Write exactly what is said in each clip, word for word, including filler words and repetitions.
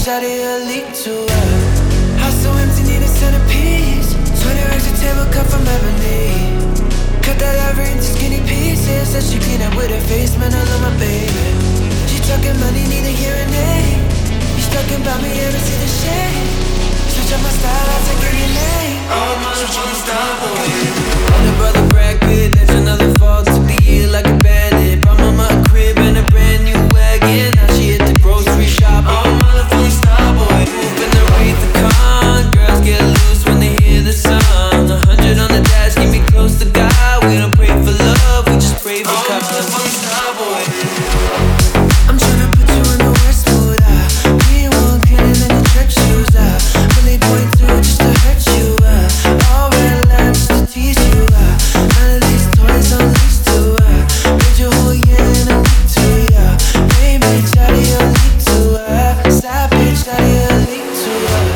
shawty a leak to her. House so empty, need a centerpiece. Twenty racks a table cut from ebony. Cut that ivory into skinny pieces. Said she clean up with her face, man, I love my baby. She talking money, need a hearing aid. You stuck about me, ever see the shade? Switch up my style, I'll take any name. Oh, my unstoppable. Older brother Brad Pitt, that's another fall to the year like a bandit. Bought mama a crib and a brand new wagon. Now she hit the grocery shop. Oh, motherfucking starboy. Moving the Wraith the con. Girls get loose when they hear the song. A hundred on the dash, keep me close to God. We don't pray for love, we just pray for Oh, cause. motherfucking starboy. I'm tryna put you in the worst mood, ah. We ain't one killing in the church shoes, ah. Really point to it just to hurt you, ah. All red lamps just to tease you, ah. None of these toys on lease to, ah. Made your whole year in a week too, yeah. Main bitch out of your league too, ah. Side bitch out of your league too, ah.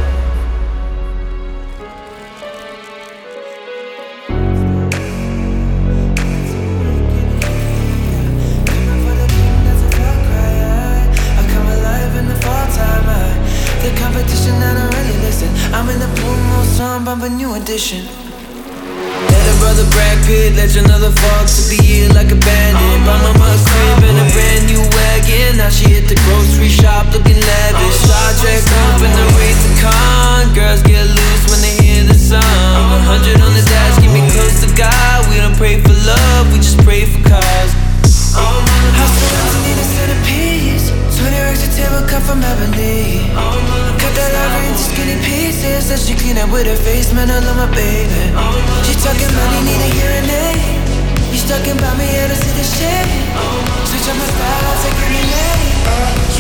Coming for the king, that's a far cry, I come alive in the fall time, I the competition, I don't really listen. I'm in the pool, more song, bump a new edition. Little brother Brad Pitt, let another fall to the year like a bandit. Bought mama a crib and a brand new wagon. Now she hit the grocery shop looking lavish. Star Trek open the Wraith the con. Girls get loose when they hear the song. A hundred on the dash, keep me close to God. We don't pray for love, we just pray for cause. House so empty, need a centerpiece. Twenty racks a table cut from ebony. Cut that ivory into skinny pieces. Said she clean up with her face, man, I love my baby. She talking money, need a hearing aid. You stuck about me, yeah, to see the shade. Switch up my style, I'll take any name.